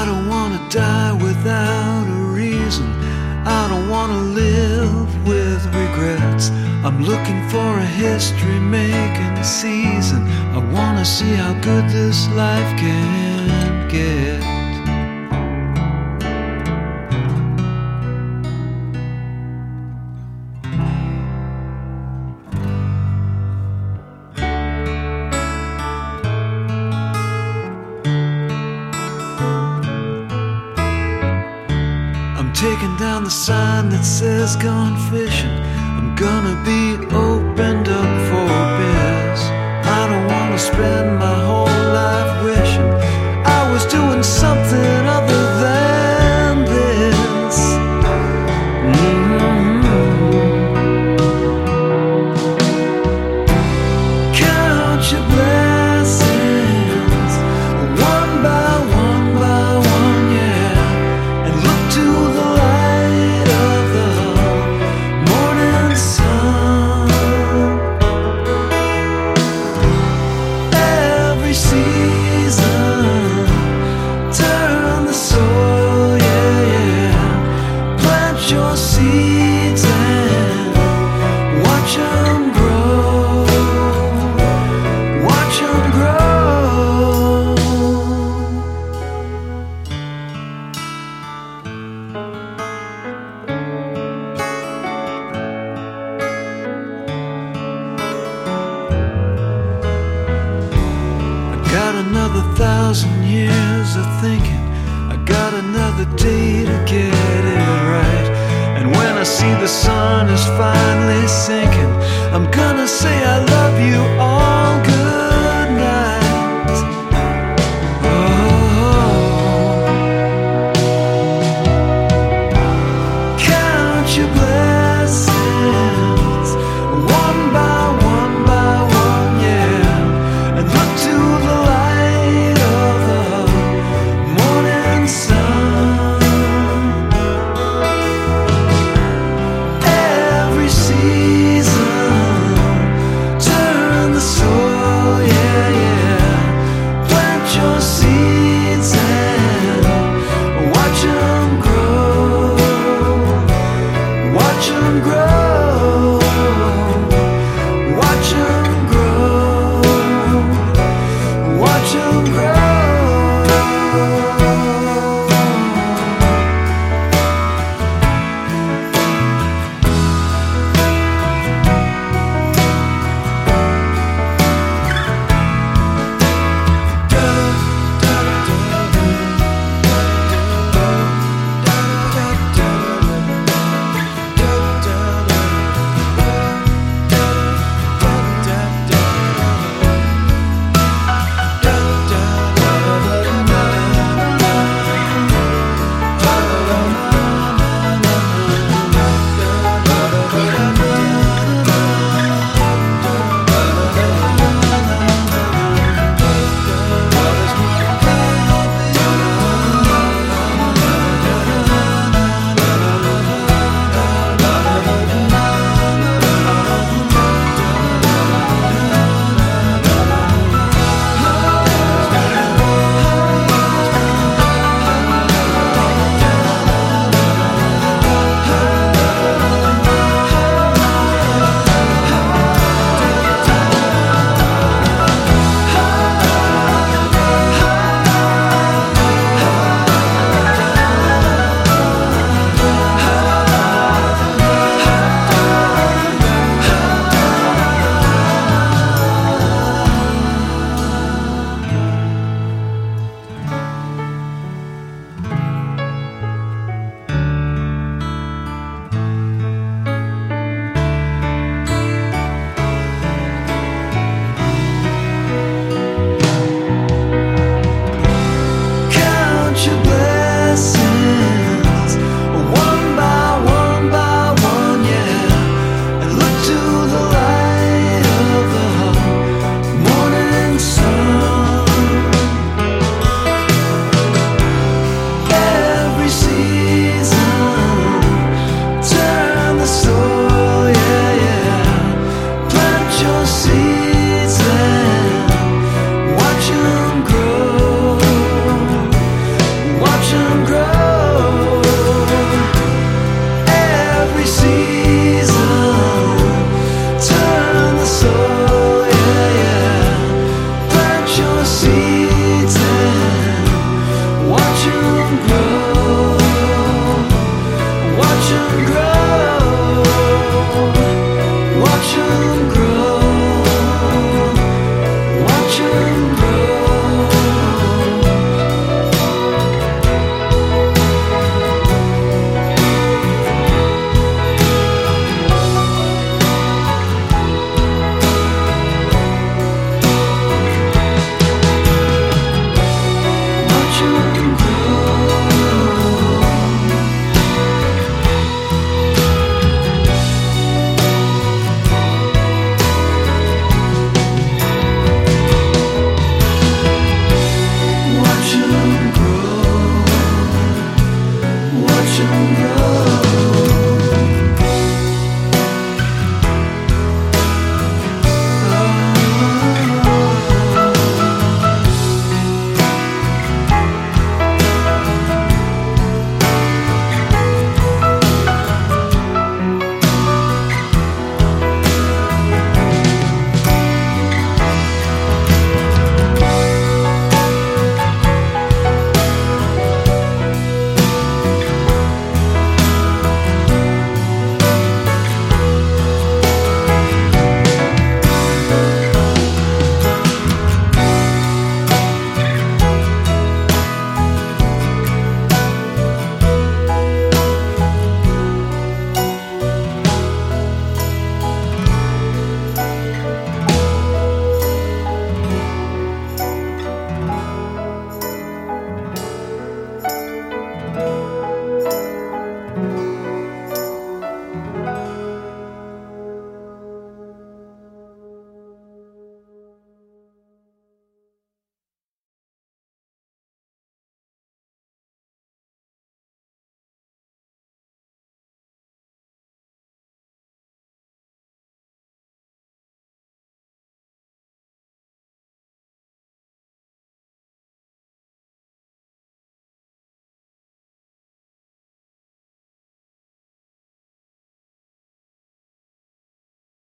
don't wanna die without a reason. I don't wanna live with regrets. I'm looking for a history-making season. I wanna see how good this life can get. I'm taking down the sign that says gone fishing. I'm gonna be opened up for biz. I don't wanna spend my whole life wishing I was doing something other than this. Count your blessings, one by one, yeah, and look to the light of the morning sun. Every season, turn the soil, yeah. Plant your seeds and watch them grow. Watch them grow. I got another 1,000 years of thinking. I got another day to get it right. And when I see the sun is finally sinking, I'm gonna say I love you all.